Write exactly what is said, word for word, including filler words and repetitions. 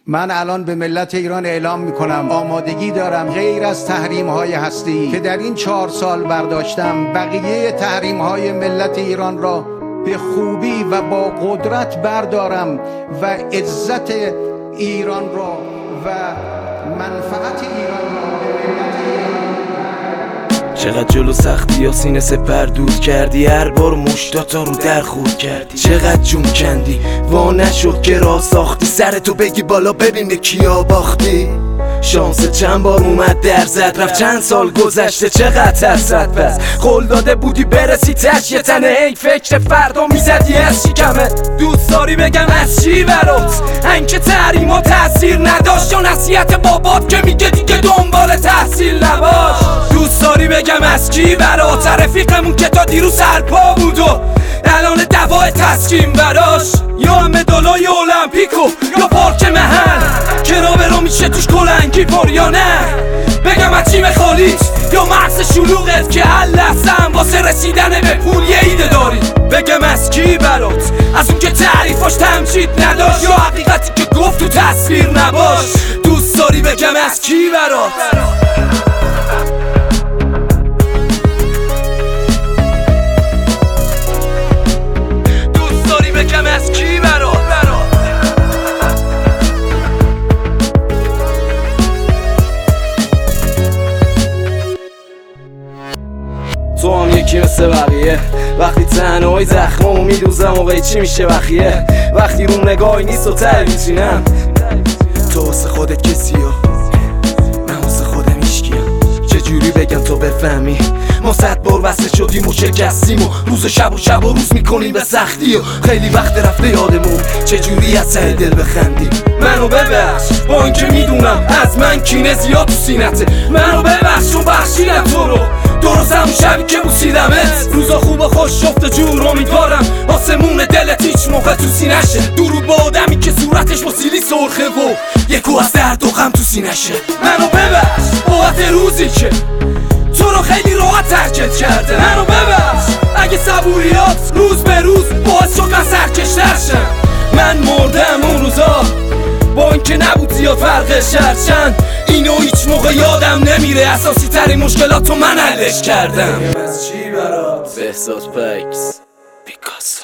من الان به ملت ایران اعلام میکنم آمادگی دارم غیر از تحریم های هستی که در این چهار سال برداشتم، بقیه تحریم های ملت ایران را به خوبی و با قدرت بردارم و عزت ایران را و منفعت ایران را به ملت ایران. چقدر جلو سختی یا سینه سپر دود کردی، هر بار مشتاتا رو در خود کردی، چقدر جون کندی وا نشد که راه ساختی، سرتو بگی بالا ببین به کیا باختی. شانس چند بار اومد در زد رفت، چند سال گذشته چقدر ترسد، پس قول داده بودی برسی تش یه تنه، ای فکر فردا میزدی از شکمه. دوست داری بگم از چی برات؟ انکه تحریم و تأثیر نداشت، یا نصیحت بابات که میگه دیگه دنبال تحصیل نباش؟ دوست داری بگم از کی برات؟ رفیقمون که تا دیروز سرپا بود و الان دوای تسکین براش، یا مدالای المپیکو یا پارک محل که را برو میشه توش کلنگی پر یا نه؟ بگم از چی خالیت یا مغز شلوغت که هر لحظه‌ام واسه رسیدن به پول یه ایده داری؟ بگم از کی برات؟ از اون که تعریفاش تمجید نداشت، یا حقیقتی که گفت تو تصویر نباش؟ دوست داری بگم از کی برات؟ بگم از کی برات؟ تو هم یکی مثل بقیه، وقتی تنهایی زخمامو میدوزم موقعی چی میشه بخیه، وقتی رو نگاهی نیست و ته میچینم. تو واسه خودت کسی ها، من واسه خودم هیچکیم. چجوری بگم تو بفهمی؟ ما صد بار وصله شدیم و شکستیم و روز شب و شب و روز میکنیم به سختی، و خیلی وقت رفته یادمون چجوری از ته دل بخندیم. منو ببخش با اینکه میدونم از من کینه زیاد تو سینته، منو ببخش چون بخشیدم تو رو درست همون شبی که بوسیدمت. روزا خوب و خوش شفت جور، امیدوارم آسمون دلت هیچ موقع تو سینشه. درود با آدمی که صورتش با سیلی سرخه و یکو از درد و غم تو سینشه. منو ببخش بابت روزی که تو رو خیلی راحت ترکت کرده، منو ببخش اگه صبوریات روز به روز باعث شد من سرکشتر شم. من مردم اون روزا با اینکه نبود زیاد فرقش، هرچند اینو هیچ موقع یادم نمیره، اساسی ترین مشکلاتو من حلش کردم. از چی برات؟ بهزاد پکس پیکاسو.